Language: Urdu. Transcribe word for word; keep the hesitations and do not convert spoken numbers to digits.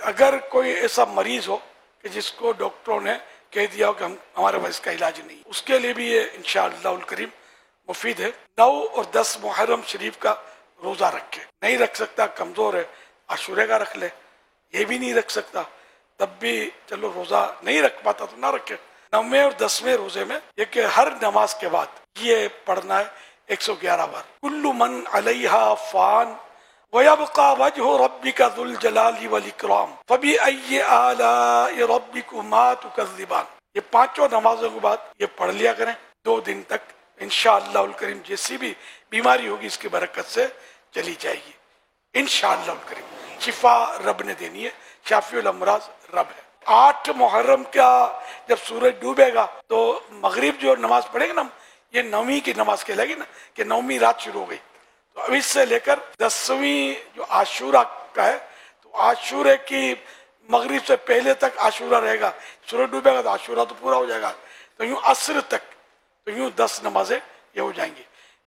اگر کوئی ایسا مریض ہو کہ جس کو ڈاکٹروں نے کہہ دیا ہو کہ ہم ہمارے پاس اس کا علاج نہیں، اس کے لیے بھی یہ انشاءاللہ الکریم مفید ہے۔ نو اور دس محرم شریف کا روزہ رکھے، نہیں رکھ سکتا کمزور ہے عاشورے کا رکھ لے، یہ بھی نہیں رکھ سکتا تب بھی چلو روزہ نہیں رکھ پاتا تو نہ رکھے۔ نویں اور دسویں روزے میں یہ کہ ہر نماز کے بعد یہ پڑھنا ہے ایک سو گیارہ بار، کل من علیہا فان وَيَبْقَى وَجْهُ رَبِّكَ ذُو الْجَلَالِ وَالْإِكْرَامِ فَبِأَيِّ آلَاءِ رَبِّكُمَا تُكَذِّبَانِ۔ یہ پانچوں نمازوں کے بعد یہ پڑھ لیا کریں دو دن تک، انشاءاللہ الکریم جیسی بھی بیماری ہوگی اس کی برکت سے چلی جائے گی انشاءاللہ الکریم۔ شفا رب نے دینی ہے، شافی الامراض رب ہے۔ آٹھ محرم کا جب سورج ڈوبے گا تو مغرب جو نماز پڑھے گا نا، یہ نویں کی نماز کہلائے گی نا کہ نویں رات شروع ہو گئی، تو اب اس سے لے کر دسویں جو عاشورہ کا ہے تو عاشورے کی مغرب سے پہلے تک عاشورہ رہے گا، سورج ڈوبے گا تو عاشورہ تو پورا ہو جائے گا، تو یوں عصر تک تو یوں دس نمازیں یہ ہو جائیں گی۔